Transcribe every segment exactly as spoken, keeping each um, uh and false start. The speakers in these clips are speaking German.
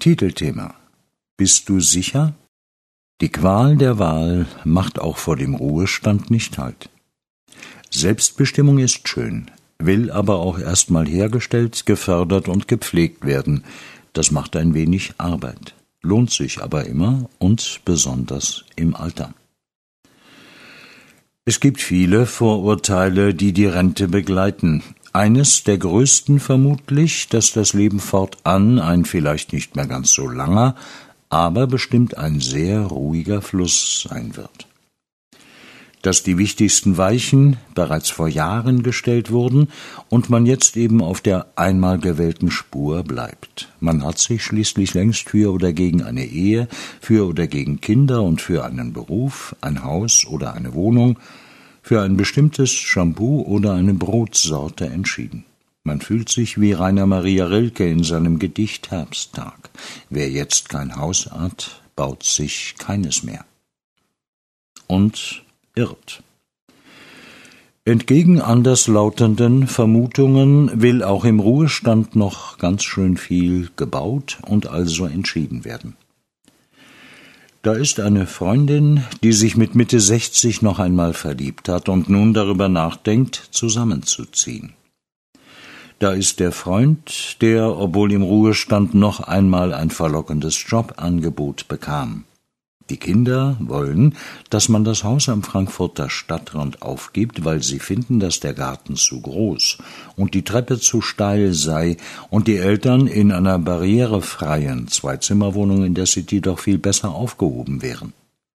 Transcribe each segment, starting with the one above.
Titelthema: Bist du sicher? Die Qual der Wahl macht auch vor dem Ruhestand nicht Halt. Selbstbestimmung ist schön, will aber auch erstmal hergestellt, gefördert und gepflegt werden. Das macht ein wenig Arbeit, lohnt sich aber immer und besonders im Alter. Es gibt viele Vorurteile, die die Rente begleiten. Eines der größten vermutlich, dass das Leben fortan ein vielleicht nicht mehr ganz so langer, aber bestimmt ein sehr ruhiger Fluss sein wird. Dass die wichtigsten Weichen bereits vor Jahren gestellt wurden und man jetzt eben auf der einmal gewählten Spur bleibt. Man hat sich schließlich längst für oder gegen eine Ehe, für oder gegen Kinder und für einen Beruf, ein Haus oder eine Wohnung, für ein bestimmtes Shampoo oder eine Brotsorte entschieden. Man fühlt sich wie Rainer Maria Rilke in seinem Gedicht Herbsttag. Wer jetzt kein Haus hat, baut sich keines mehr. Und irrt. Entgegen anderslautenden Vermutungen will auch im Ruhestand noch ganz schön viel gebaut und also entschieden werden. Da ist eine Freundin, die sich mit Mitte sechzig noch einmal verliebt hat und nun darüber nachdenkt, zusammenzuziehen. Da ist der Freund, der, obwohl im Ruhestand, noch einmal ein verlockendes Jobangebot bekam. Die Kinder wollen, dass man das Haus am Frankfurter Stadtrand aufgibt, weil sie finden, dass der Garten zu groß und die Treppe zu steil sei und die Eltern in einer barrierefreien Zwei-Zimmer-Wohnung in der City doch viel besser aufgehoben wären.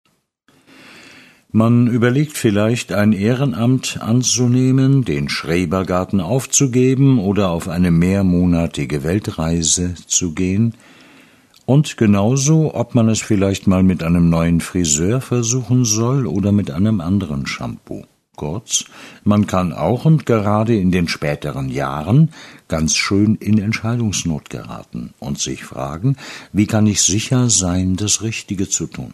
Man überlegt vielleicht, ein Ehrenamt anzunehmen, den Schrebergarten aufzugeben oder auf eine mehrmonatige Weltreise zu gehen. Und genauso, ob man es vielleicht mal mit einem neuen Friseur versuchen soll oder mit einem anderen Shampoo. Kurz, man kann auch und gerade in den späteren Jahren ganz schön in Entscheidungsnot geraten und sich fragen, wie kann ich sicher sein, das Richtige zu tun?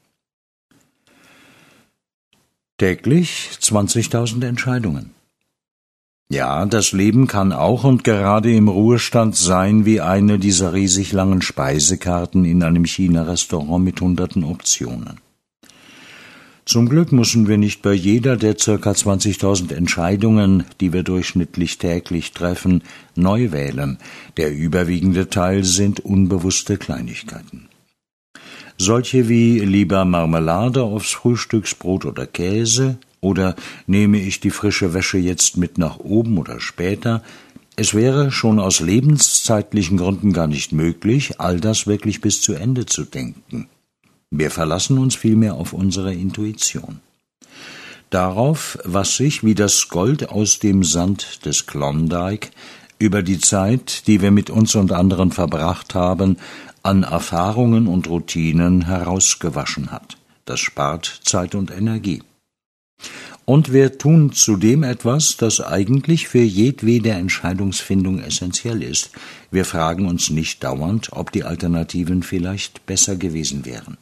Täglich zwanzigtausend Entscheidungen. Ja, das Leben kann auch und gerade im Ruhestand sein wie eine dieser riesig langen Speisekarten in einem China-Restaurant mit hunderten Optionen. Zum Glück müssen wir nicht bei jeder der ca. zwanzigtausend Entscheidungen, die wir durchschnittlich täglich treffen, neu wählen. Der überwiegende Teil sind unbewusste Kleinigkeiten. Solche wie lieber Marmelade aufs Frühstücksbrot oder Käse, oder nehme ich die frische Wäsche jetzt mit nach oben oder später? Es wäre schon aus lebenszeitlichen Gründen gar nicht möglich, all das wirklich bis zu Ende zu denken. Wir verlassen uns vielmehr auf unsere Intuition. Darauf, was sich wie das Gold aus dem Sand des Klondike über die Zeit, die wir mit uns und anderen verbracht haben, an Erfahrungen und Routinen herausgewaschen hat. Das spart Zeit und Energie. Und wir tun zudem etwas, das eigentlich für jedwede Entscheidungsfindung essentiell ist. Wir fragen uns nicht dauernd, ob die Alternativen vielleicht besser gewesen wären.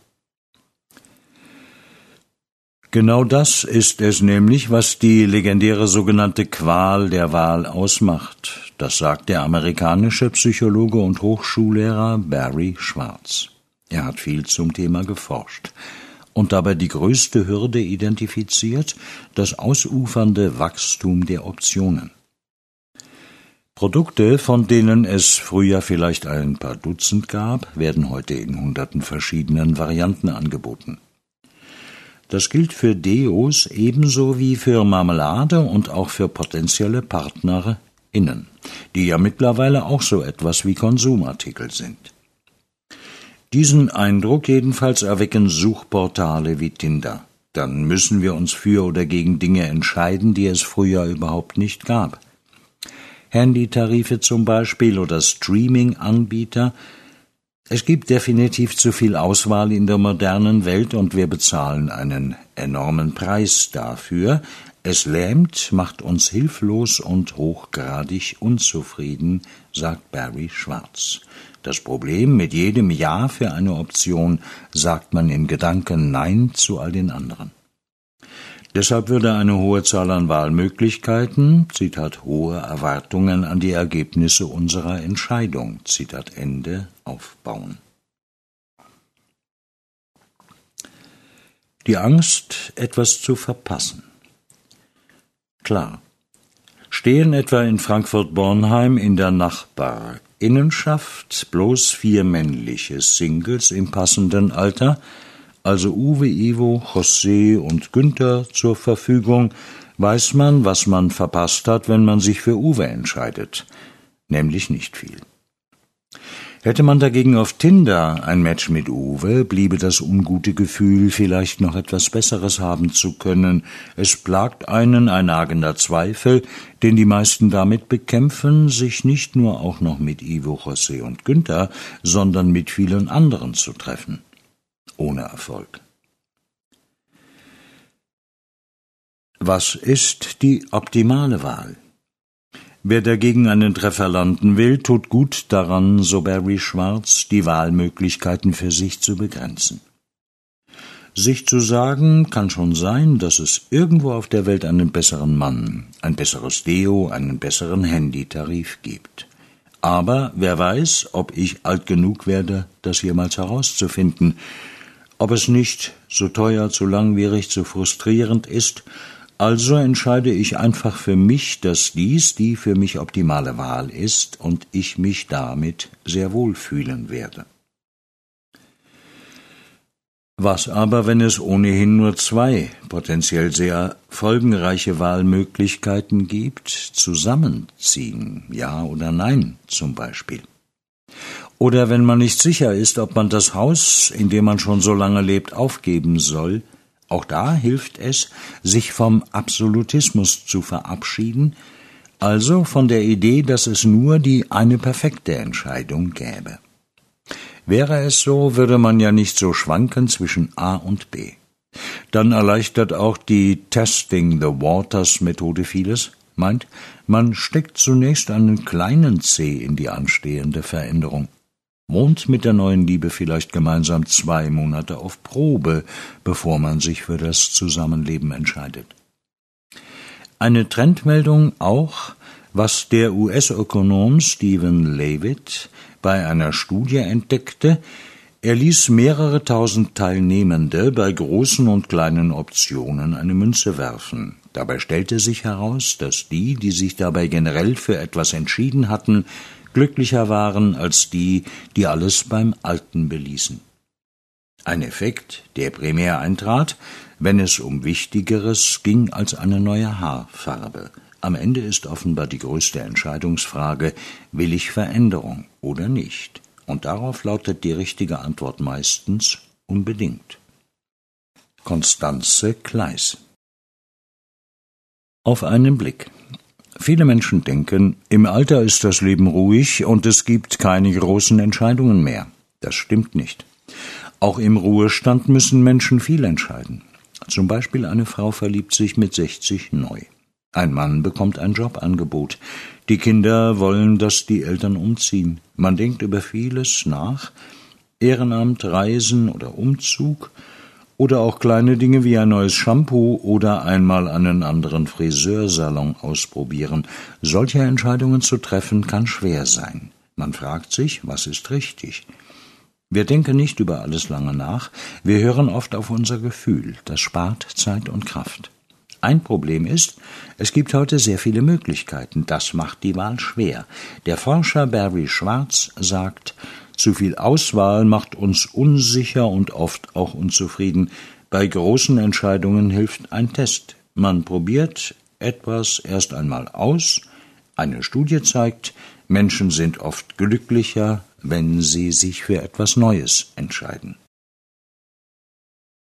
Genau das ist es nämlich, was die legendäre sogenannte Qual der Wahl ausmacht. Das sagt der amerikanische Psychologe und Hochschullehrer Barry Schwartz. Er hat viel zum Thema geforscht und dabei die größte Hürde identifiziert, das ausufernde Wachstum der Optionen. Produkte, von denen es früher vielleicht ein paar Dutzend gab, werden heute in hunderten verschiedenen Varianten angeboten. Das gilt für Deos ebenso wie für Marmelade und auch für potenzielle PartnerInnen, die ja mittlerweile auch so etwas wie Konsumartikel sind. Diesen Eindruck jedenfalls erwecken Suchportale wie Tinder. Dann müssen wir uns für oder gegen Dinge entscheiden, die es früher überhaupt nicht gab. Handytarife zum Beispiel oder Streaming-Anbieter. Es gibt definitiv zu viel Auswahl in der modernen Welt und wir bezahlen einen enormen Preis dafür. Es lähmt, macht uns hilflos und hochgradig unzufrieden, sagt Barry Schwartz. Das Problem: mit jedem Ja für eine Option sagt man in Gedanken Nein zu all den anderen. Deshalb würde eine hohe Zahl an Wahlmöglichkeiten, Zitat, hohe Erwartungen an die Ergebnisse unserer Entscheidung, Zitat Ende, aufbauen. Die Angst, etwas zu verpassen. Klar. Stehen etwa in Frankfurt-Bornheim in der Nachbarinnenschaft bloß vier männliche Singles im passenden Alter, also Uwe, Ivo, José und Günther, zur Verfügung, weiß man, was man verpasst hat, wenn man sich für Uwe entscheidet, nämlich nicht viel. Hätte man dagegen auf Tinder ein Match mit Uwe, bliebe das ungute Gefühl, vielleicht noch etwas Besseres haben zu können. Es plagt einen ein nagender Zweifel, den die meisten damit bekämpfen, sich nicht nur auch noch mit Ivo, José und Günther, sondern mit vielen anderen zu treffen. Ohne Erfolg. Was ist die optimale Wahl? Wer dagegen einen Treffer landen will, tut gut daran, so Barry Schwartz, die Wahlmöglichkeiten für sich zu begrenzen. Sich zu sagen, kann schon sein, dass es irgendwo auf der Welt einen besseren Mann, ein besseres Deo, einen besseren Handytarif gibt. Aber wer weiß, ob ich alt genug werde, das jemals herauszufinden, ob es nicht zu teuer, zu langwierig, zu frustrierend ist. Also entscheide ich einfach für mich, dass dies die für mich optimale Wahl ist und ich mich damit sehr wohl fühlen werde. Was aber, wenn es ohnehin nur zwei potenziell sehr folgenreiche Wahlmöglichkeiten gibt? Zusammenziehen, ja oder nein zum Beispiel. Oder wenn man nicht sicher ist, ob man das Haus, in dem man schon so lange lebt, aufgeben soll. Auch da hilft es, sich vom Absolutismus zu verabschieden, also von der Idee, dass es nur die eine perfekte Entscheidung gäbe. Wäre es so, würde man ja nicht so schwanken zwischen A und B. Dann erleichtert auch die Testing the Waters Methode vieles, meint, man steckt zunächst einen kleinen C in die anstehende Veränderung. Wohnt mit der neuen Liebe vielleicht gemeinsam zwei Monate auf Probe, bevor man sich für das Zusammenleben entscheidet. Eine Trendmeldung auch, was der U S-Ökonom Stephen Levitt bei einer Studie entdeckte. Er ließ mehrere tausend Teilnehmende bei großen und kleinen Optionen eine Münze werfen. Dabei stellte sich heraus, dass die, die sich dabei generell für etwas entschieden hatten, glücklicher waren als die, die alles beim Alten beließen. Ein Effekt, der primär eintrat, wenn es um Wichtigeres ging als eine neue Haarfarbe. Am Ende ist offenbar die größte Entscheidungsfrage, will ich Veränderung oder nicht? Und darauf lautet die richtige Antwort meistens unbedingt. Constanze Kleiss. Auf einen Blick. Viele Menschen denken, im Alter ist das Leben ruhig und es gibt keine großen Entscheidungen mehr. Das stimmt nicht. Auch im Ruhestand müssen Menschen viel entscheiden. Zum Beispiel eine Frau verliebt sich mit sechzig neu. Ein Mann bekommt ein Jobangebot. Die Kinder wollen, dass die Eltern umziehen. Man denkt über vieles nach. Ehrenamt, Reisen oder Umzug. Oder auch kleine Dinge wie ein neues Shampoo oder einmal einen anderen Friseursalon ausprobieren. Solche Entscheidungen zu treffen kann schwer sein. Man fragt sich, was ist richtig? Wir denken nicht über alles lange nach. Wir hören oft auf unser Gefühl. Das spart Zeit und Kraft. Ein Problem ist, es gibt heute sehr viele Möglichkeiten. Das macht die Wahl schwer. Der Forscher Barry Schwartz sagt, zu viel Auswahl macht uns unsicher und oft auch unzufrieden. Bei großen Entscheidungen hilft ein Test. Man probiert etwas erst einmal aus. Eine Studie zeigt, Menschen sind oft glücklicher, wenn sie sich für etwas Neues entscheiden.